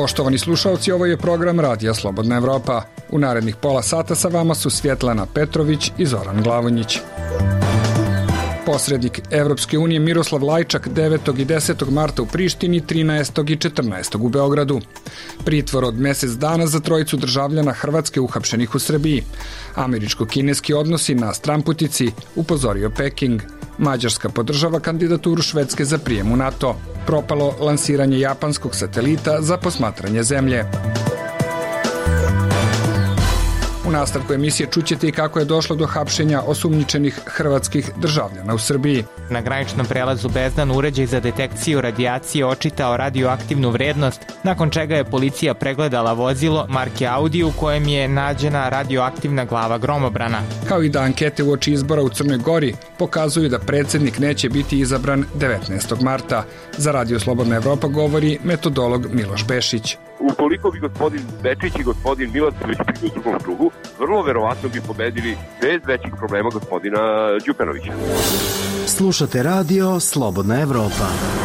Poštovani slušalci, ovo je program Radija Slobodna Evropa. U narednih pola sata sa vama su Svjetlana Petrović i Zoran Glavonjić. Posrednik Evropske unije Miroslav Lajčak 9. i 10. marta u Prištini, 13. i 14. u Beogradu. Pritvor od mesec dana za trojicu državljana Hrvatske uhapšenih u Srbiji. Američko-kineski odnosi na stranputici, upozorio Peking. Mađarska podržava kandidaturu Švedske za prijem u NATO. Propalo lansiranje japanskog satelita za posmatranje zemlje. U nastavku emisije čućete i kako je došlo do hapšenja osumnjičenih hrvatskih državljana u Srbiji. Na graničnom prelazu Bezdan uređaj za detekciju radijacije očitao radioaktivnu vrednost, nakon čega je policija pregledala vozilo marke Audi u kojem je nađena radioaktivna glava gromobrana. Kao i da ankete uoči izbora u Crnoj Gori pokazuju da predsjednik neće biti izabran 19. marta. Za Radio Slobodna Evropa govori metodolog Miloš Bešić. Ukoliko bi gospodin Bečić i gospodin Milošević bili u drugom krugu, vrlo verovatno bi pobedili bez većih problema gospodina Đukanovića. Slušate Radio Slobodna Evropa.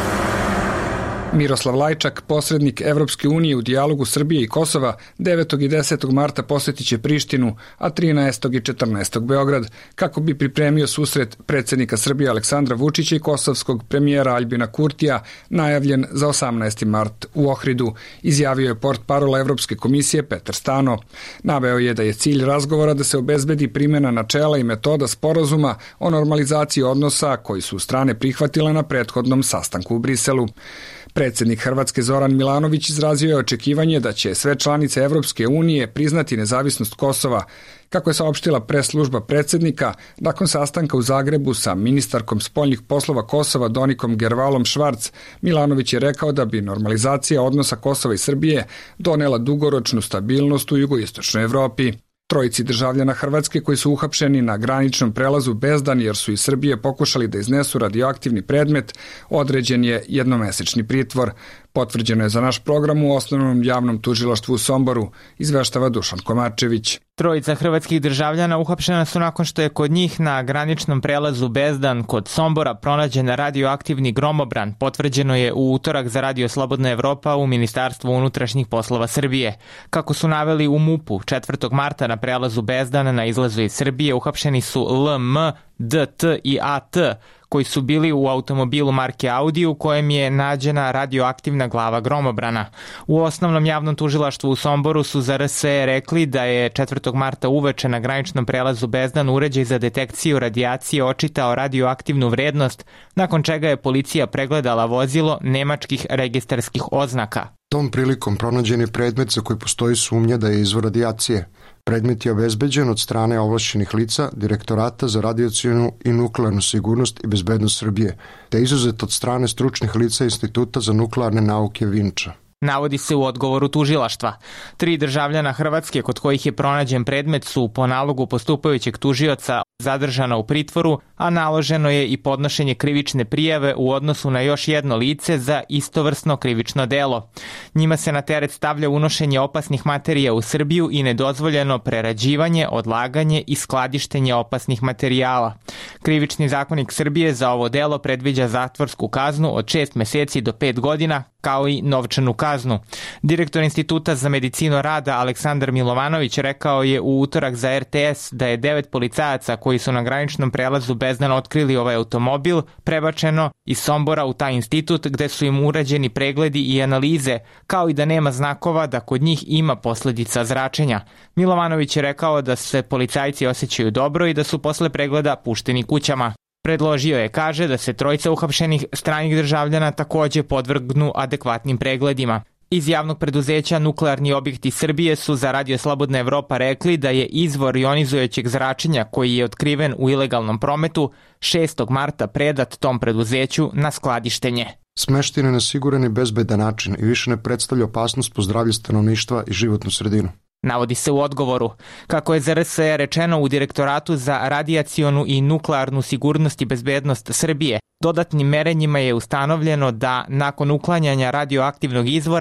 Miroslav Lajčak, posrednik Evropske unije u dijalogu Srbije i Kosova, 9. i 10. marta posjetit će Prištinu, a 13. i 14. Beograd, kako bi pripremio susret predsjednika Srbije Aleksandra Vučića i kosovskog premijera Aljbina Kurtija, najavljen za 18. mart u Ohridu, izjavio je portparol Evropske komisije Petar Stano. Naveo je da je cilj razgovora da se obezbedi primjena načela i metoda sporazuma o normalizaciji odnosa koji su strane prihvatile na prethodnom sastanku u Briselu. Predsjednik Hrvatske Zoran Milanović izrazio je očekivanje da će sve članice Evropske unije priznati nezavisnost Kosova. Kako je saopštila press-služba predsjednika, nakon sastanka u Zagrebu sa ministarkom spoljnih poslova Kosova Donikom Gervalom Švarc, Milanović je rekao da bi normalizacija odnosa Kosova i Srbije donela dugoročnu stabilnost u jugoistočnoj Evropi. Trojici državljana Hrvatske koji su uhapšeni na graničnom prelazu Bezdan jer su iz Srbije pokušali da iznesu radioaktivni predmet, određen je jednomesečni pritvor. Potvrđeno je za naš program u Osnovnom javnom tužilaštvu u Somboru, izveštava Dušan Komarčević. Trojica hrvatskih državljana uhapšena su nakon što je kod njih na graničnom prelazu Bezdan kod Sombora pronađen radioaktivni gromobran, potvrđeno je u utorak za Radio Slobodna Evropa u Ministarstvu unutrašnjih poslova Srbije. Kako su naveli u MUP-u, 4. marta na prelazu Bezdan na izlazu iz Srbije uhapšeni su LM, DT i AT, koji su bili u automobilu marke Audi u kojem je nađena radioaktivna glava gromobrana. U Osnovnom javnom tužilaštvu u Somboru su za RSE rekli da je 4. marta uveče na graničnom prelazu Bezdan uređaj za detekciju radijacije očitao radioaktivnu vrednost, nakon čega je policija pregledala vozilo nemačkih registarskih oznaka. Tom prilikom pronađen je predmet za koji postoji sumnja da je izvor radijacije. Predmet je obezbeđen od strane ovlašćenih lica Direktorata za radijacionu i nuklearnu sigurnost i bezbednost Srbije, te izuzet od strane stručnih lica Instituta za nuklearne nauke Vinča. Navodi se u odgovoru tužilaštva. 3 državljana Hrvatske kod kojih je pronađen predmet su po nalogu postupajućeg tužioca zadržana u pritvoru, a naloženo je i podnošenje krivične prijave u odnosu na još jedno lice za istovrsno krivično delo. Njima se na teret stavlja unošenje opasnih materija u Srbiju i nedozvoljeno prerađivanje, odlaganje i skladištenje opasnih materijala. Krivični zakonik Srbije za ovo delo predviđa zatvorsku kaznu od 6 meseci do 5 godina, kao i novčanu kaznu. Direktor Instituta za medicinu rada Aleksandar Milovanović rekao je u utorak za RTS da je 9 policajaca koji su na graničnom prelazu Bezdan otkrili ovaj automobil prebačeno iz Sombora u taj institut gde su im urađeni pregledi i analize, kao i da nema znakova da kod njih ima posledica zračenja. Milovanović je rekao da se policajci osjećaju dobro i da su posle pregleda pušteni kućama. Predložio je, kaže, da se trojica uhapšenih stranih državljana takođe podvrgnu adekvatnim pregledima. Iz javnog preduzeća Nuklearni objekti Srbije su za Radio Slobodna Evropa rekli da je izvor ionizujućeg zračenja koji je otkriven u ilegalnom prometu 6. marta predat tom preduzeću na skladištenje. Smešten je na siguran i bezbedan način i više ne predstavlja opasnost po zdravlje stanovništva i životnu sredinu. Navodi se u odgovoru. Kako je za RSE rečeno u Direktoratu za radijacionu i nuklearnu sigurnost i bezbednost Srbije, dodatnim merenjima je ustanovljeno da nakon uklanjanja radioaktivnog izvora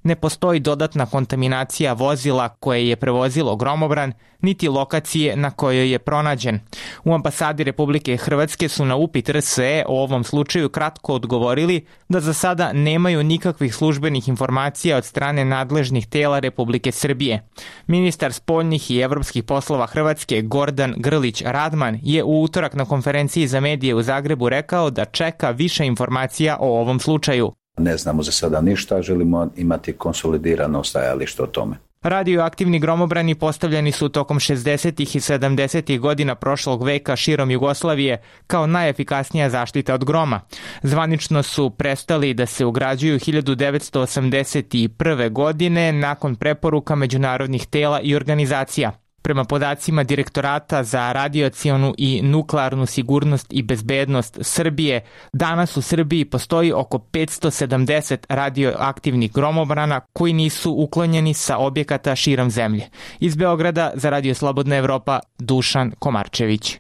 ne postoji dodatna kontaminacija vozila koje je prevozilo gromobran, niti lokacije na kojoj je pronađen. U ambasadi Republike Hrvatske su na upit RSE o ovom slučaju kratko odgovorili da za sada nemaju nikakvih službenih informacija od strane nadležnih tela Republike Srbije. Ministar spoljnih i evropskih poslova Hrvatske Gordan Grlić Radman je u utorak na konferenciji za medije u Zagrebu rekao da čeka više informacija o ovom slučaju. Ne znamo za sada ništa, želimo imati konsolidirano stajalište o tome. Radioaktivni gromobrani postavljeni su tokom 60. i 70. godina prošlog veka širom Jugoslavije kao najefikasnija zaštita od groma. Zvanično su prestali da se ugrađuju 1981. godine nakon preporuka međunarodnih tela i organizacija. Prema podacima Direktorata za radijacionu i nuklearnu sigurnost i bezbednost Srbije, danas u Srbiji postoji oko 570 radioaktivnih gromobrana koji nisu uklonjeni sa objekata širom zemlje. Iz Beograda za Radio Slobodna Evropa, Dušan Komarčević.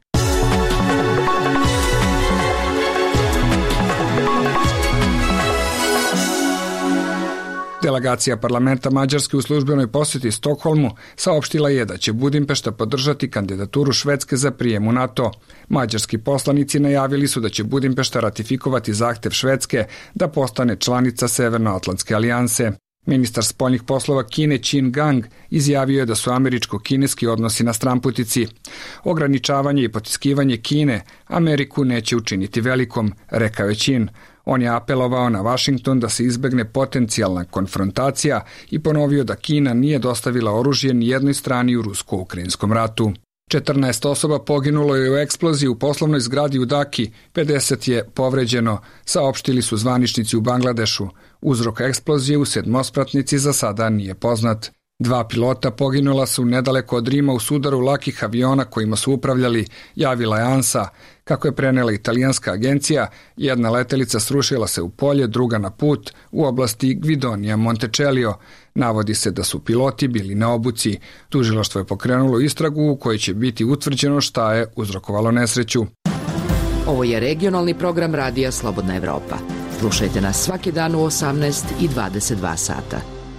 Delegacija parlamenta Mađarske u službenoj posjeti Stokholmu saopštila je da će Budimpešta podržati kandidaturu Švedske za prijem u NATO. Mađarski poslanici najavili su da će Budimpešta ratifikovati zahtev Švedske da postane članica Severnoatlantske alijanse. Ministar spoljnih poslova Kine Qin Gang izjavio je da su američko-kineski odnosi na stranputici. Ograničavanje i potiskivanje Kine Ameriku neće učiniti velikom, rekao je Qin. On je apelovao na Vašington da se izbegne potencijalna konfrontacija i ponovio da Kina nije dostavila oružje ni jednoj strani u rusko-ukrajinskom ratu. 14 osoba poginulo je u eksploziji u poslovnoj zgradi u Daki, 50 je povređeno, saopštili su zvaničnici u Bangladešu. Uzrok eksplozije u sedmospratnici za sada nije poznat. 2 pilota poginula su nedaleko od Rima u sudaru lakih aviona kojima su upravljali, javila je ANSA. Kako je prenela italijanska agencija, jedna letelica srušila se u polje, druga na put u oblasti Guidonia Montecelio. Navodi se da su piloti bili na obuci. Tužilaštvo je pokrenulo istragu u kojoj će biti utvrđeno šta je uzrokovalo nesreću. Ovo je regionalni program Radija Slobodna Evropa. Slušajte nas svaki dan u 18 i 22 sata.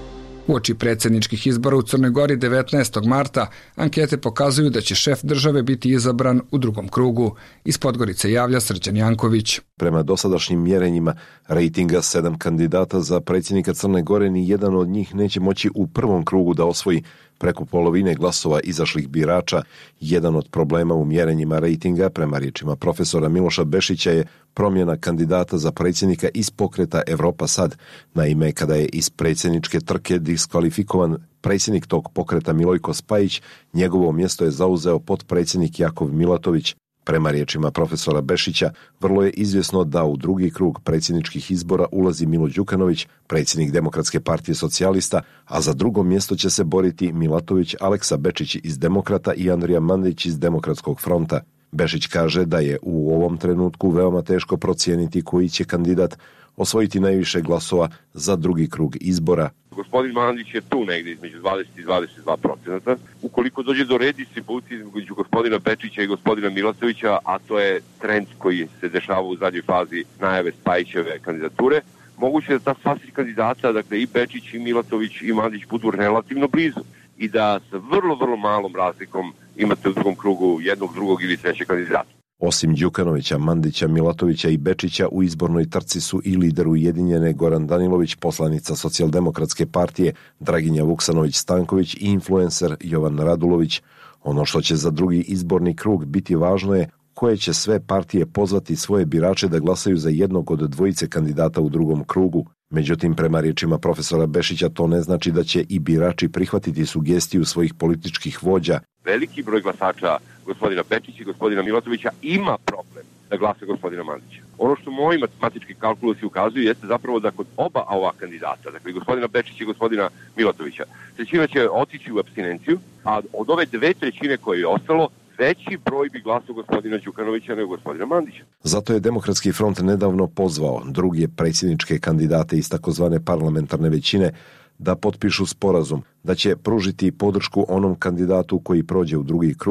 Uoči predsjedničkih izbora u Crnoj Gori 19. marta ankete pokazuju da će šef države biti izabran u drugom krugu. Iz Podgorice javlja Srđan Janković. Prema dosadašnjim mjerenjima rejtinga 7 kandidata za predsjednika Crne Gore, ni jedan od njih neće moći u prvom krugu da osvoji preko polovine glasova izašlih birača. Jedan od problema u mjerenjima rejtinga, prema riječima profesora Miloša Bešića, je promjena kandidata za predsjednika iz pokreta Evropa Sad. Naime, kada je iz predsjedničke trke diskvalifikovan predsjednik tog pokreta Milojko Spajić, njegovo mjesto je zauzeo potpredsjednik Jakov Milatović. Prema riječima profesora Bešića, vrlo je izvjesno da u drugi krug predsjedničkih izbora ulazi Milo Đukanović, predsjednik Demokratske partije socijalista, a za drugo mjesto će se boriti Milatović, Aleksa Bečić iz Demokrata i Andrija Mandić iz Demokratskog fronta. Bešić kaže da je u ovom trenutku veoma teško procijeniti koji će kandidat osvojiti najviše glasova za drugi krug izbora. Gospodin Mandić je tu negdje između 20 i 22%. Ukoliko dođe do redistribucije između gospodina Bečića i gospodina Milatovića, a to je trend koji se dešava u zadnjoj fazi najave Spajićeve kandidature, moguće da ta sva kandidata, dakle i Bečić i Milatović i Mandić, budu relativno blizu i da sa vrlo, vrlo malom razlikom imate u drugom krugu jednog, drugog ili trećeg kandidata. Osim Đukanovića, Mandića, Milatovića i Bečića, u izbornoj trci su i lider Ujedinjene Goran Danilović, poslanica Socijaldemokratske partije Draginja Vuksanović-Stanković i influencer Jovan Radulović. Ono što će za drugi izborni krug biti važno je koje će sve partije pozvati svoje birače da glasaju za jednog od dvojice kandidata u drugom krugu. Međutim, prema riječima profesora Bešića, to ne znači da će i birači prihvatiti sugestiju svojih političkih vođa. Veliki broj glasača gospodina Bečića i gospodina Milatovića ima problem da glasa gospodina Mandića. Ono što moji matematički kalkulusi ukazuju jeste zapravo da kod oba ova kandidata, dakle gospodina Bečića i gospodina Milatovića, trećina će otići u apstinenciju, a od ove 2/3 koje je ostalo, veći broj bi glasao gospodina Đukanovića nego gospodina Mandića. Zato je Demokratski front nedavno pozvao druge predsjedničke kandidate iz takozvane parlamentarne većine da potpišu sporazum da će pružiti podršku onom kandidatu koji prođe u drugi krug,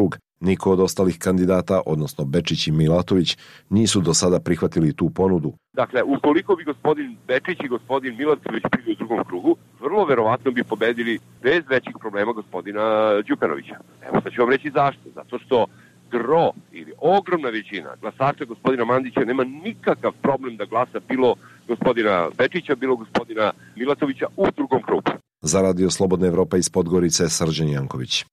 Niko od ostalih kandidata, odnosno Bečić i Milatović, nisu do sada prihvatili tu ponudu. Dakle, ukoliko bi gospodin Bečić i gospodin Milatović bili u drugom krugu, vrlo verovatno bi pobedili bez većih problema gospodina Đukanovića. Evo sad ću vam reći zašto. Zato što gro ili ogromna većina glasača gospodina Mandića nema nikakav problem da glasa bilo gospodina Bečića, bilo gospodina Milatovića u drugom krugu. Za Radio Slobodna Evropa iz Podgorice, Srđan Janković.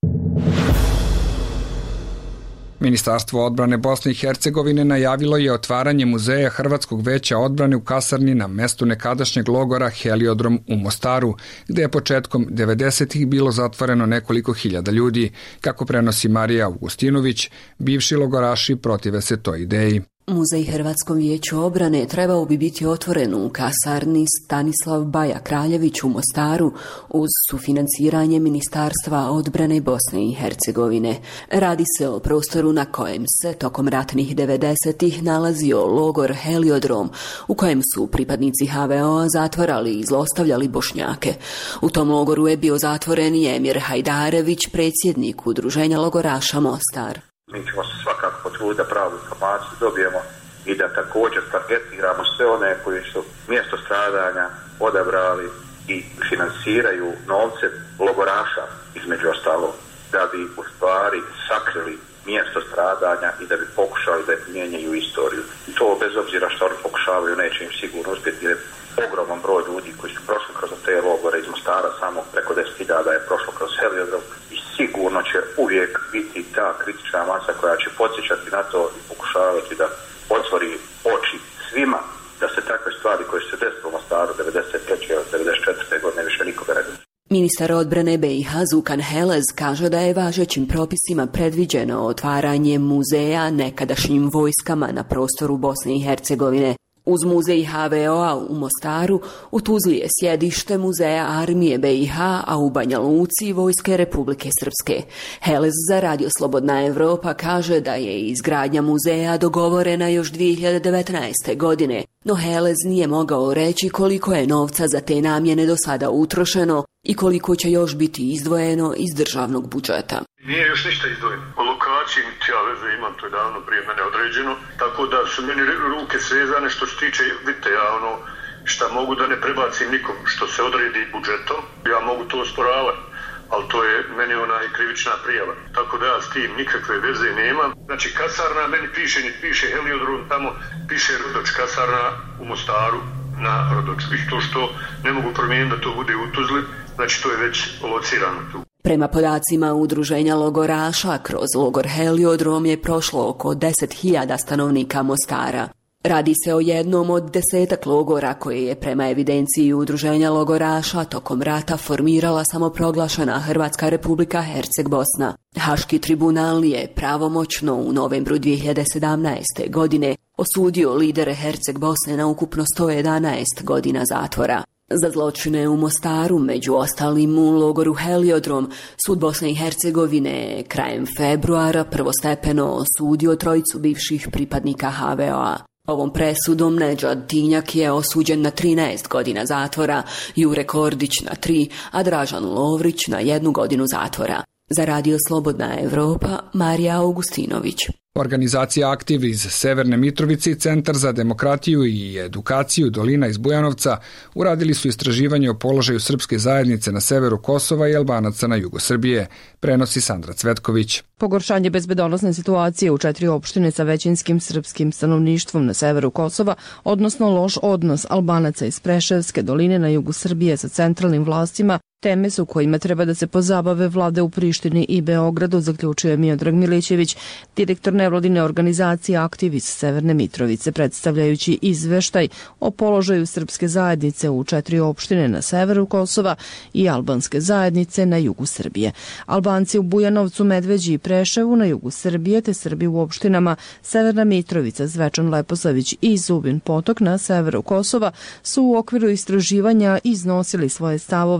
Ministarstvo odbrane Bosne i Hercegovine najavilo je otvaranje muzeja Hrvatskog veća odbrane u kasarni na mestu nekadašnjeg logora Heliodrom u Mostaru, gde je početkom 90-ih bilo zatvoreno nekoliko hiljada ljudi. Kako prenosi Marija Augustinović, bivši logoraši protive se toj ideji. Muzej Hrvatskom vijeću obrane trebao bi biti otvoren u kasarni Stanislav Baja Kraljević u Mostaru uz sufinanciranje Ministarstva odbrane Bosne i Hercegovine. Radi se o prostoru na kojem se tokom ratnih 90-ih nalazio logor Heliodrom u kojem su pripadnici HVO-a zatvarali i zlostavljali Bošnjake. U tom logoru je bio zatvoren i Emir Hajdarević, predsjednik udruženja logoraša Mostar. Mi ćemo se svakako potruditi da pravu informaciju dobijemo i da također targetiramo sve one koji su mjesto stradanja odabrali i finansiraju novce logoraša, između ostalog, da bi u stvari sakrili mjesto stradanja i da bi pokušali da mijenjaju istoriju. I to bez obzira što oni pokušavaju, neće im sigurno uspjeti, jer ogroman broj ljudi koji su prošli kroz te logore iz Mostara, samo preko 10.000 je prošlo kroz Heliodrom, i sigurno će uvijek biti ta kritična masa koja će podsjećati na to i pokušavati da otvori oči svima da se takve stvari koje su se desile u Mostaru 93. od 94. godine više nikoga ne desile. Ministar odbrane BiH Zukan Helez kaže da je važećim propisima predviđeno otvaranje muzeja nekadašnjim vojskama na prostoru Bosne i Hercegovine. Uz muzej HVO-a u Mostaru, u Tuzli je sjedište muzeja armije BiH, a u Banja Luci Vojske Republike Srpske. Helez za Radio Slobodna Evropa kaže da je izgradnja muzeja dogovorena još 2019. godine, no Helez nije mogao reći koliko je novca za te namjene do sada utrošeno i koliko će još biti izdvojeno iz državnog budžeta. Nije još ništa izdvojeno. O lokaciji niti ja veze imam, to je davno prije mene određeno, tako da su meni ruke svezane što se tiče, vidite, ja šta mogu da ne prebacim nikom što se odredi budžetom, ja mogu to osporavati, ali to je meni krivična prijava. Tako da ja s tim nikakve veze nemam. Znači kasarna meni piše, niti piše Heliodrom, tamo piše Rodoč, kasarna u Mostaru na Rodoču. I to što ne mogu promijeniti da to bude u Tuzli, znači to je već locirano tu. Prema podacima udruženja logoraša, kroz logor Heliodrom je prošlo oko 10.000 stanovnika Mostara. Radi se o jednom od 10 logora koje je prema evidenciji udruženja logoraša tokom rata formirala samoproglašena Hrvatska Republika Herceg-Bosna. Haški tribunal je pravomoćno u novembru 2017. godine osudio lidere Herceg-Bosne na ukupno 111 godina zatvora. Za zločine u Mostaru, među ostalim u logoru Heliodrom, sud Bosne i Hercegovine krajem februara prvostepeno osudio trojicu bivših pripadnika HVO-a. Ovom presudom Nedžad Tinjak je osuđen na 13 godina zatvora, Jure Kordić na 3, a Dražan Lovrić na 1 godinu zatvora. Za Radio Slobodna Evropa, Marija Augustinović. Organizacija Aktiv iz Severne Mitrovice i Centar za demokratiju i edukaciju Dolina iz Bujanovca uradili su istraživanje o položaju srpske zajednice na severu Kosova i Albanaca na jugu Srbije, prenosi Sandra Cvetković. Pogoršanje bezbedonosne situacije u 4 opštine sa većinskim srpskim stanovništvom na severu Kosova, odnosno loš odnos Albanaca iz Preševske doline na jugu Srbije sa centralnim vlastima, teme su kojima treba da se pozabave vlade u Prištini i Beogradu, zaključuje Miodrag Milićević, direktor nevladine organizacije Aktiv iz Severne Mitrovice, predstavljajući izveštaj o položaju srpske zajednice u 4 opštine na severu Kosova i albanske zajednice na jugu Srbije. Albanci u Bujanovcu, Medveđi i Preševu na jugu Srbije, te Srbi u opštinama Severna Mitrovica, Zvečan, Leposavić i Zubin Potok na severu Kosova su u okviru istraživanja iznosili svoje stavove oko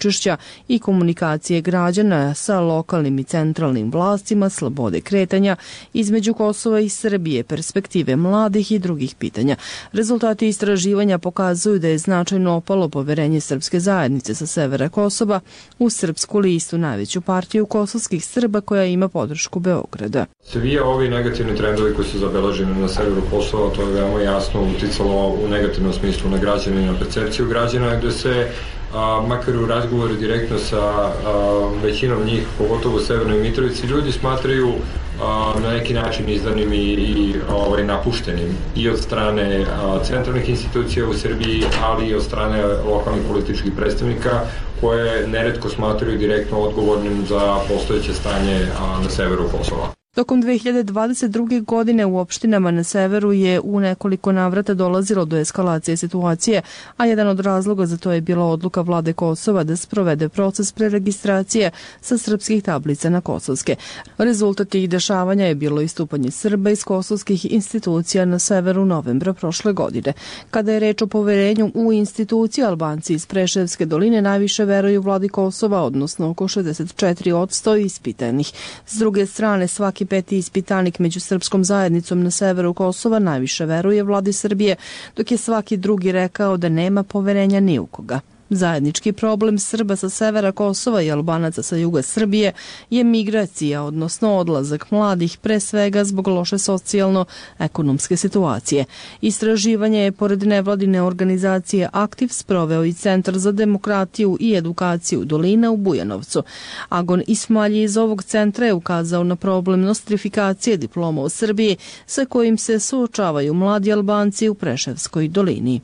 učešća i komunikacije građana sa lokalnim i centralnim vlastima, slobode kretanja između Kosova i Srbije, perspektive mladih i drugih pitanja. Rezultati istraživanja pokazuju da je značajno opalo poverenje srpske zajednice sa severa Kosova u Srpsku listu, najveću partiju kosovskih Srba koja ima podršku Beograda. Svi ovi negativni trendovi koji su zabeleženi na severu Kosova, to je veoma jasno uticalo u negativnom smislu na građane i na percepciju građana, gde se makar u razgovoru direktno sa većinom njih, pogotovo u Severnoj Mitrovici, ljudi smatraju na neki način izdanim i napuštenim i od strane centralnih institucija u Srbiji, ali i od strane lokalnih političkih predstavnika koje neretko smatraju direktno odgovornim za postojeće stanje na severu Kosova. Tokom 2022. godine u opštinama na severu je u nekoliko navrata dolazilo do eskalacije situacije, a jedan od razloga za to je bila odluka vlade Kosova da sprovede proces preregistracije sa srpskih tablica na kosovske. Rezultat tih dešavanja je bilo istupanje Srba iz kosovskih institucija na severu novembra prošle godine. Kada je reč o poverenju u institucije, Albanci iz Preševske doline najviše veruju vladi Kosova, odnosno oko 64% ispitanih. S druge strane, svaki peti ispitanik među srpskom zajednicom na severu Kosova najviše veruje vladi Srbije, dok je svaki drugi rekao da nema poverenja ni u koga. Zajednički problem Srba sa severa Kosova i Albanaca sa juga Srbije je migracija, odnosno odlazak mladih, pre svega zbog loše socijalno-ekonomske situacije. Istraživanje je pored nevladine organizacije Aktiv sproveo i Centar za demokratiju i edukaciju Dolina u Bujanovcu. Agon Ismalji iz ovog centra je ukazao na problem nostrifikacije diploma u Srbiji sa kojim se suočavaju mladi Albanci u Preševskoj dolini.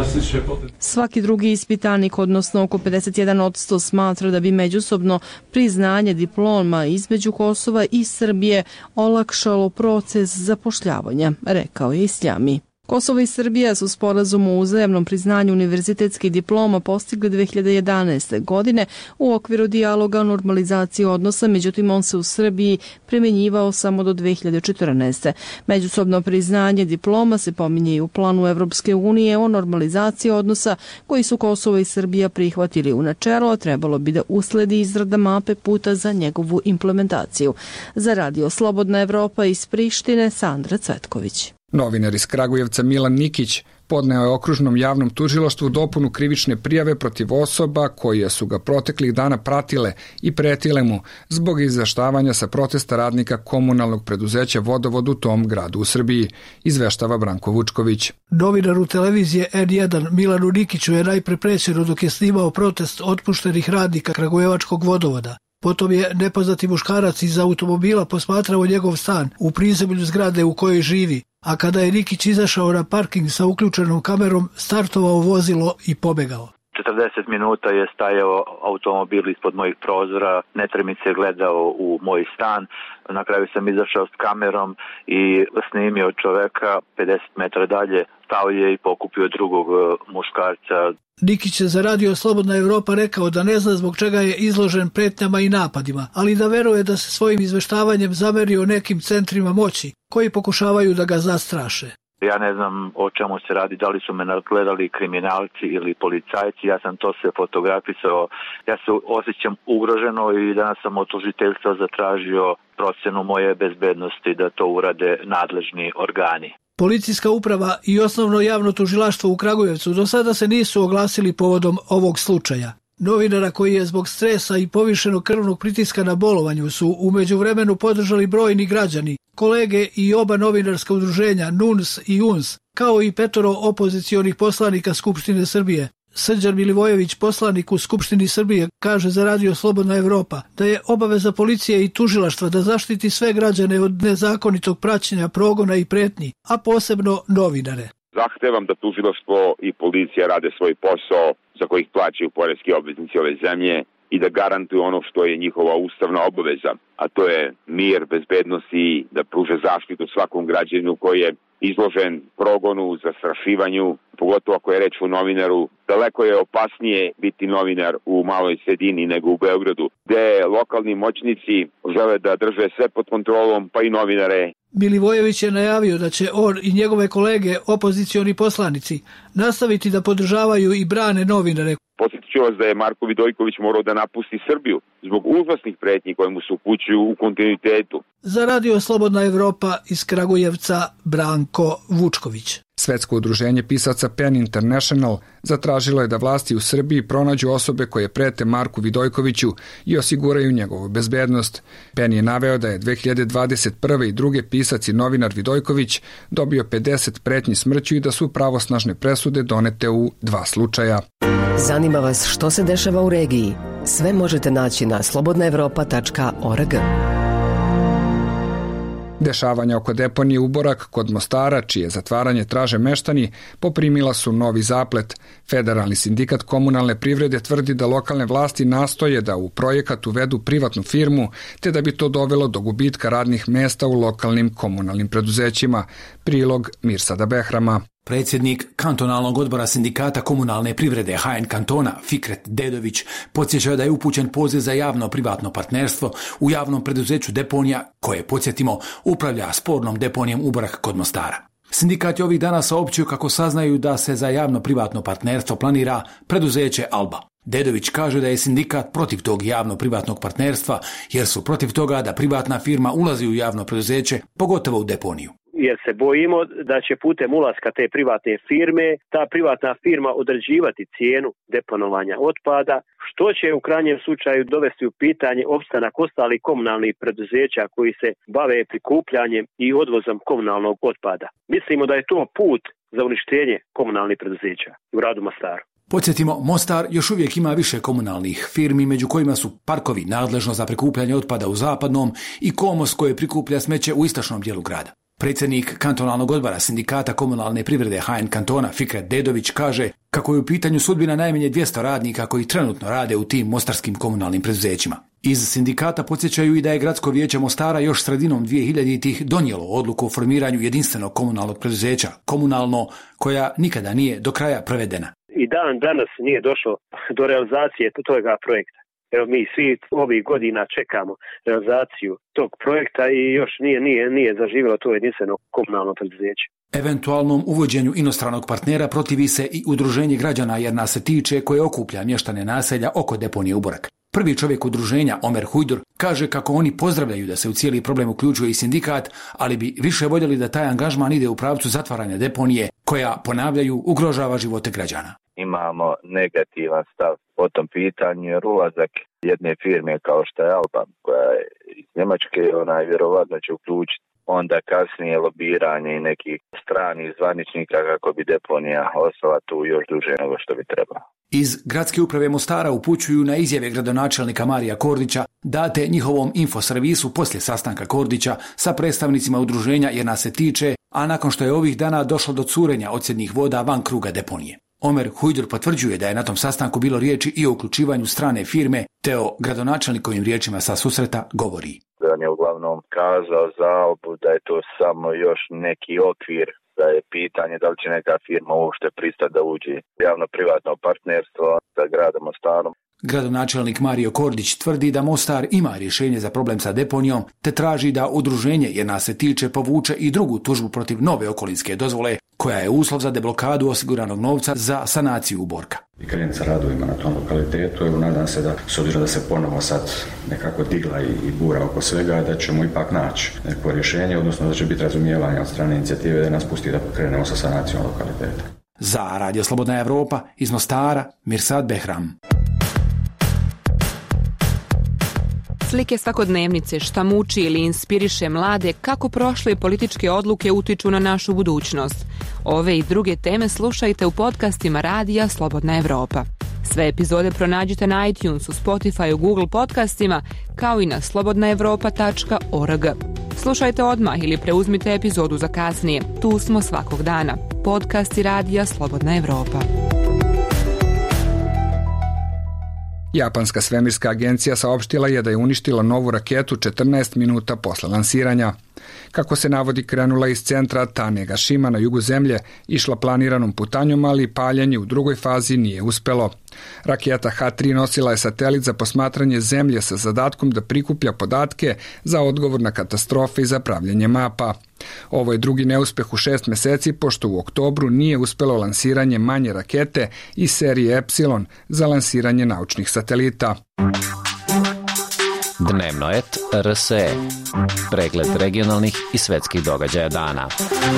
Svaki drugi ispitanik, odnosno oko 51%, smatra da bi međusobno priznanje diploma između Kosova i Srbije olakšalo proces zapošljavanja, rekao je Isljami. Kosovo i Srbija su sporazum o uzajamnom priznanju univerzitetskih diploma postigli 2011. godine u okviru dijaloga o normalizaciji odnosa, međutim on se u Srbiji primjenjivao samo do 2014. Međusobno priznanje diploma se pominje i u planu Evropske unije o normalizaciji odnosa koji su Kosovo i Srbija prihvatili u načelo, a trebalo bi da usledi izrada mape puta za njegovu implementaciju. Za Radio Slobodna Evropa iz Prištine, Sandra Cvetković. Novinar iz Kragujevca Milan Nikić podneo je okružnom javnom tužilaštvu dopunu krivične prijave protiv osoba koje su ga proteklih dana pratile i pretile mu zbog izveštavanja sa protesta radnika komunalnog preduzeća Vodovod u tom gradu u Srbiji, izveštava Branko Vučković. Novinaru televizije N1 Milanu Nikiću je najpre prećeno dok je snimao protest otpuštenih radnika Kragujevačkog vodovoda. Potom je nepoznati muškarac iz automobila posmatrao njegov stan u prizemlju zgrade u kojoj živi, a kada je Nikić izašao na parking sa uključenom kamerom, startovao vozilo i pobegao. 40 minuta je stajao automobil ispod mojih prozora, netremice gledao u moj stan. Na kraju sam izašao s kamerom i snimio čoveka 50 metara dalje, stao je i pokupio drugog muškarca. Nikić je za Radio Slobodna Evropa rekao da ne zna zbog čega je izložen pretnjama i napadima, ali da veruje da se svojim izveštavanjem zamerio nekim centrima moći koji pokušavaju da ga zastraše. Ja ne znam o čemu se radi, da li su me nadgledali kriminalci ili policajci, ja sam to sve fotografisao. Ja se osjećam ugroženo i danas sam od tužiteljstva zatražio procenu moje bezbednosti da to urade nadležni organi. Policijska uprava i osnovno javno tužilaštvo u Kragujevcu do sada se nisu oglasili povodom ovog slučaja. Novinara koji je zbog stresa i povišenog krvnog pritiska na bolovanju su u međuvremenu podržali brojni građani, kolege i oba novinarska udruženja NUNS i UNS, kao i 5 opozicionih poslanika Skupštine Srbije. Srđan Milivojević, poslanik u Skupštini Srbije, kaže za Radio Slobodna Evropa da je obaveza policije i tužilaštva da zaštiti sve građane od nezakonitog praćenja, progona i pretnji, a posebno novinare. Zahtevam da tužilaštvo i policija rade svoj posao za kojih plaćaju poreski obveznici ove zemlje i da garantuju ono što je njihova ustavna obaveza, a to je mir, bezbednost i da pruže zaštitu svakom građaninu koji je izložen progonu, zastrašivanju, pogotovo ako je reč o novinaru. Daleko je opasnije biti novinar u maloj sredini nego u Beogradu, gde lokalni moćnici žele da drže sve pod kontrolom, pa i novinare. Milivojević je najavio da će on i njegove kolege, opozicioni poslanici, nastaviti da podržavaju i brane novinare Podsjetit ću vas da je Marko Vidojković morao da napusti Srbiju zbog užasnih pretnji koje mu se upućuju u kontinuitetu. Za Radio Slobodna Evropa iz Kragujevca Branko Vučković. Svetsko udruženje pisaca PEN International zatražilo je da vlasti u Srbiji pronađu osobe koje prete Marku Vidojkoviću i osiguraju njegovu bezbednost. PEN je naveo da je 2021. i druge pisac i novinar Vidojković dobio 50 pretnji smrću i da su pravosnažne presude donete u 2 slučaja. Zanima vas što se dešava u regiji? Sve možete naći na slobodnaevropa.org. Dešavanja oko deponije Uborak kod Mostara, čije zatvaranje traže meštani, poprimila su novi zaplet. Federalni sindikat komunalne privrede tvrdi da lokalne vlasti nastoje da u projekat uvedu privatnu firmu, te da bi to dovelo do gubitka radnih mesta u lokalnim komunalnim preduzećima. Prilog Mirsada Behrama. Predsjednik kantonalnog odbora sindikata komunalne privrede HN kantona Fikret Dedović podsjeća da je upućen poziv za javno-privatno partnerstvo u javnom preduzeću deponija koje, podsjetimo, upravlja spornom deponijom Uborak kod Mostara. Sindikat je ovih dana saopćio kako saznaju da se za javno-privatno partnerstvo planira preduzeće Alba. Dedović kaže da je sindikat protiv tog javno-privatnog partnerstva jer su protiv toga da privatna firma ulazi u javno preduzeće, pogotovo u deponiju. Jer se bojimo da će putem ulaska te privatne firme ta privatna firma određivati cijenu deponovanja otpada, što će u krajnjem slučaju dovesti u pitanje opstanak ostalih komunalnih preduzeća koji se bave prikupljanjem i odvozom komunalnog otpada. Mislimo da je to put za uništenje komunalnih preduzeća u gradu Mostaru. Podsjetimo, Mostar još uvijek ima više komunalnih firmi, među kojima su Parkovi, nadležno za prikupljanje otpada u zapadnom, i Komos, koje prikuplja smeće u istočnom dijelu grada. Predsjednik kantonalnog odbora sindikata komunalne privrede HN kantona Fikret Dedović kaže kako je u pitanju sudbina najmanje 200 radnika koji trenutno rade u tim mostarskim komunalnim preduzećima. Iz sindikata podsjećaju i da je Gradsko vijeće Mostara još sredinom 2000-ih donijelo odluku o formiranju jedinstvenog komunalnog preduzeća, komunalno, koja nikada nije do kraja provedena. I dan danas nije došlo do realizacije toga projekta. Evo mi svi ovih godina čekamo realizaciju tog projekta i još nije zaživjelo to jedinstveno komunalno preduzeće. Eventualnom uvođenju inostranog partnera protivi se i udruženje građana jer nas se tiče, koje okuplja mještane naselja oko deponije Uborak. Prvi čovjek udruženja, Omer Hujdur, kaže kako oni pozdravljaju da se u cijeli problem uključuje i sindikat, ali bi više voljeli da taj angažman ide u pravcu zatvaranja deponije, koja, ponavljaju, ugrožava živote građana. Imamo negativan stav po tom pitanju jer ulazak jedne firme kao što je Alba, koja je iz Njemačke, ona vjerovatno će uključiti onda kasnije lobiranje i nekih stranih zvaničnika kako bi deponija ostala tu još duže nego što bi trebalo. Iz Gradske uprave Mostara upućuju na izjave gradonačelnika Marija Kordića date njihovom infoservisu poslije sastanka Kordića sa predstavnicima udruženja jer nas se tiče, a nakon što je ovih dana došlo do curenja ocjednih voda van kruga deponije. Omer Hujdur potvrđuje da je na tom sastanku bilo riječi i o uključivanju strane firme, te o gradonačelnikovim riječima sa susreta govori. On je uglavnom kazao za Albu da je to samo još neki okvir, da je pitanje da li će neka firma uopšte pristati da uđe javno-privatno partnerstvo sa gradom Mostarom. Gradonačelnik Mario Kordić tvrdi da Mostar ima rješenje za problem sa deponijom, te traži da udruženje jer nas se tiče povuče i drugu tužbu protiv nove okolinske dozvole, koja je uslov za deblokadu osiguranog novca za sanaciju Uborka. I krenuti sa radovima na tom lokalitetu, evo nadam se da, s obzirom da se ponovo sad nekako digla i bura oko svega, da ćemo ipak naći neko rješenje, odnosno da će biti razumijevanje od strane inicijative da nas pusti da krenemo sa sanacijom lokaliteta. Za Radio Slobodna Evropa iz Mostara, Mirsad Behram. Slike svakodnevnice, šta muči ili inspiriše mlade, kako prošle političke odluke utiču na našu budućnost. Ove i druge teme slušajte u podcastima Radija Slobodna Evropa. Sve epizode pronađite na iTunesu, Spotifyu, Google podcastima, kao i na slobodnaevropa.org. Slušajte odmah ili preuzmite epizodu za kasnije. Tu smo svakog dana. Podcasti Radija Slobodna Evropa. Japanska svemirska agencija saopštila je da je uništila novu raketu 14 minuta posle lansiranja. Kako se navodi, krenula iz centra Tanegashima na jugu zemlje, išla planiranom putanjom, ali paljenje u drugoj fazi nije uspelo. Raketa H3 nosila je satelit za posmatranje zemlje sa zadatkom da prikuplja podatke za odgovor na katastrofe i za pravljenje mapa. Ovo je drugi neuspeh u 6 meseci, pošto u oktobru nije uspelo lansiranje manje rakete iz serije Epsilon za lansiranje naučnih satelita. Dnevno et RSE. Pregled regionalnih i svetskih događaja dana.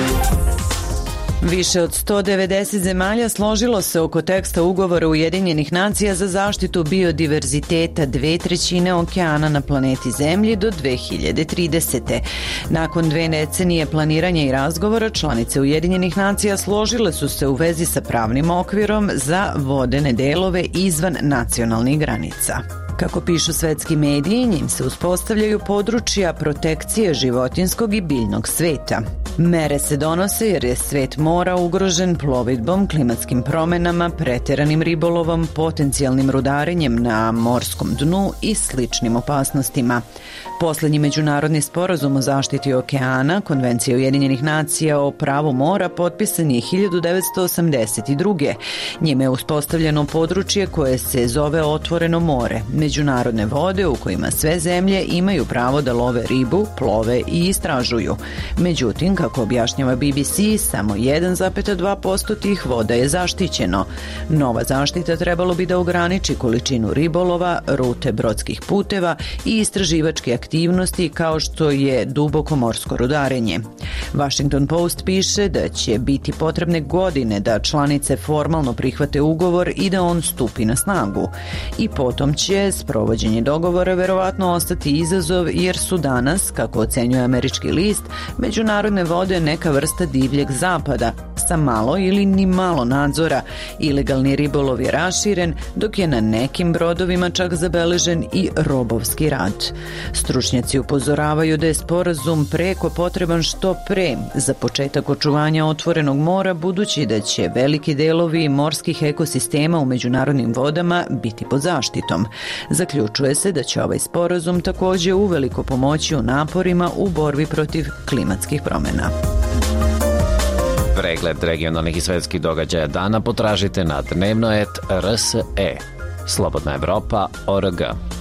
Više od 190 zemalja složilo se oko teksta ugovora Ujedinjenih nacija za zaštitu biodiverziteta 2/3 okeana na planeti Zemlji do 2030. Nakon 2 decenije planiranja i razgovora, članice Ujedinjenih nacija složile su se u vezi sa pravnim okvirom za vodene delove izvan nacionalnih granica. Kako pišu svetski mediji, njim se uspostavljaju područja protekcije životinskog i biljnog sveta. Mere se donose jer je svet mora ugrožen plovidbom, klimatskim promenama, preteranim ribolovom, potencijalnim rudarenjem na morskom dnu i sličnim opasnostima. Poslednji međunarodni sporazum o zaštiti okeana, Konvencija Ujedinjenih nacija o pravu mora, potpisan je 1982. Njime je uspostavljeno područje koje se zove Otvoreno more, međunarodne vode u kojima sve zemlje imaju pravo da love ribu, plove i istražuju. Međutim, kako objašnjava BBC, samo 1,2% tih voda je zaštićeno. Nova zaštita trebalo bi da ograniči količinu ribolova, rute brodskih puteva i istraživačke aktivnosti kao što je duboko morsko rudarenje. Washington Post piše da će biti potrebne godine da članice formalno prihvate ugovor i da on stupi na snagu. I potom će sprovođenje dogovora verovatno ostati izazov jer su danas, kako ocenjuje američki list, međunarodne vode neka vrsta divljeg zapada sa malo ili ni malo nadzora. Ilegalni ribolov je raširen, dok je na nekim brodovima čak zabeležen i robovski rad. Stručnjaci upozoravaju da je sporazum preko potreban što pre za početak očuvanja otvorenog mora, budući da će veliki delovi morskih ekosistema u međunarodnim vodama biti pod zaštitom. Zaključuje se da će ovaj sporazum takođe uveliko pomoći u naporima u borbi protiv klimatskih promena. Pregled regionalnih i svetskih događaja dana potražite na dnevnoet.rse. Slobodna Evropa.org.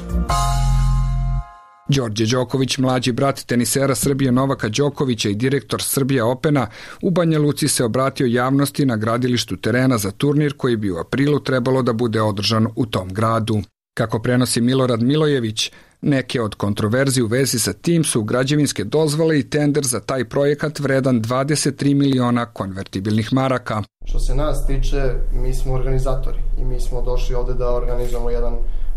Đorđe Đoković, mlađi brat tenisera Srbije Novaka Đokovića i direktor Srbija Opena, u Banja Luci se obratio javnosti na gradilištu terena za turnir koji bi u aprilu trebalo da bude održan u tom gradu. Kako prenosi Milorad Milojević, neke od kontroverzi u vezi sa tim su građevinske dozvole i tender za taj projekat vredan 23 miliona konvertibilnih maraka. Što se nas tiče, mi smo organizatori i mi smo došli ovde da organizujemo jedan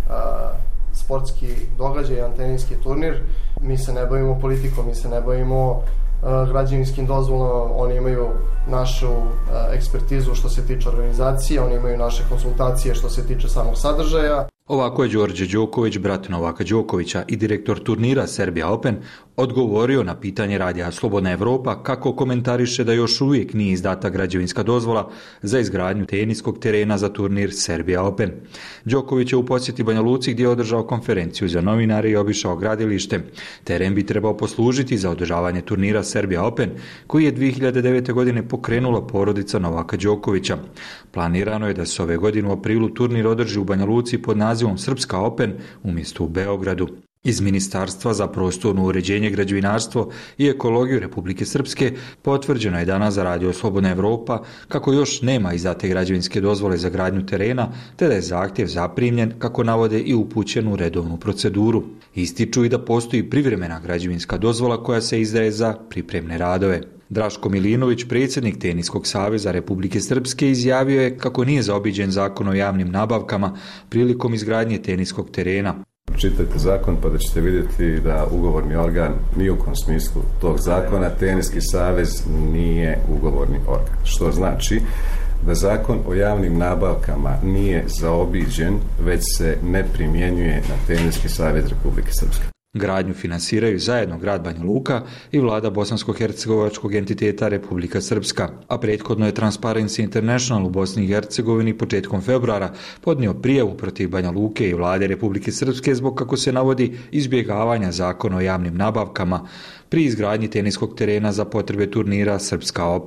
sportski događaj, jedan teniski turnir. Mi se ne bavimo politikom, mi se ne bavimo građevinskim dozvolama, oni imaju našu ekspertizu što se tiče organizacije, oni imaju naše konsultacije što se tiče samog sadržaja. Ovako je Đorđe Đoković, brat Novaka Đokovića i direktor turnira Serbia Open, odgovorio na pitanje radija Slobodna Evropa kako komentariše da još uvijek nije izdata građevinska dozvola za izgradnju teniskog terena za turnir Serbia Open. Đoković je u posjeti Banja Luci gdje je održao konferenciju za novinare i obišao gradilište. Teren bi trebao poslužiti za održavanje turnira Serbia Open, koji je 2009. godine pokrenula porodica Novaka Đokovića. Planirano je da se ove godine u aprilu turnir održi u Banja Luci pod nazivom Srpska Open umjesto u Beogradu. Iz Ministarstva za prostorno uređenje, građevinarstvo i ekologiju Republike Srpske potvrđeno je danas za radio Slobodna Evropa kako još nema izdate građevinske dozvole za gradnju terena, te da je zahtjev zaprimljen, kako navode, i upućen u redovnu proceduru. Ističu i da postoji privremena građevinska dozvola koja se izdaje za pripremne radove. Draško Milinović, predsjednik Teniskog saveza Republike Srpske, izjavio je kako nije zaobiđen zakon o javnim nabavkama prilikom izgradnje teniskog terena. Čitajte zakon pa da ćete vidjeti da ugovorni organ ni u kom smislu tog zakona, Teniski savez nije ugovorni organ. Što znači da zakon o javnim nabavkama nije zaobiđen, već se ne primjenjuje na Teniski savez Republike Srpske. Gradnju finansiraju zajedno grad Banja Luka i vlada bosansko-hercegovačkog entiteta Republika Srpska, a prethodno je Transparency International u Bosni i Hercegovini početkom februara podnio prijavu protiv Banja Luke i vlade Republike Srpske zbog, kako se navodi, izbjegavanja zakona o javnim nabavkama pri izgradnji teniskog terena za potrebe turnira Srpska Open.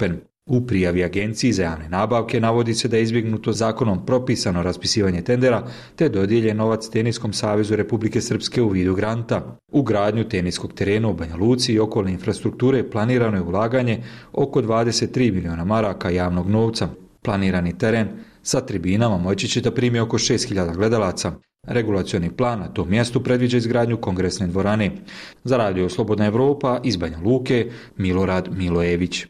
U prijavi Agenciji za javne nabavke navodi se da je izbjegnuto zakonom propisano raspisivanje tendera te dodijeljen novac Teniskom savezu Republike Srpske u vidu granta. U gradnju teniskog terena u Banja Luci i okolne infrastrukture planirano je ulaganje oko 23 miliona maraka javnog novca. Planirani teren sa tribinama moći će da primi oko 6.000 gledalaca. Regulacioni plan na tom mjestu predviđa izgradnju kongresne dvorane. Za Radio Slobodna Evropa iz Banja Luke, Milorad Milojević.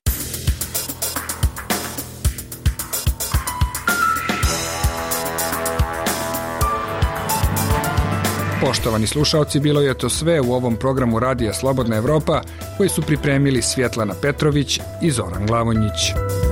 Poštovani slušaoci, bilo je to sve u ovom programu Radija Slobodna Evropa koji su pripremili Svjetlana Petrović i Zoran Glavonjić.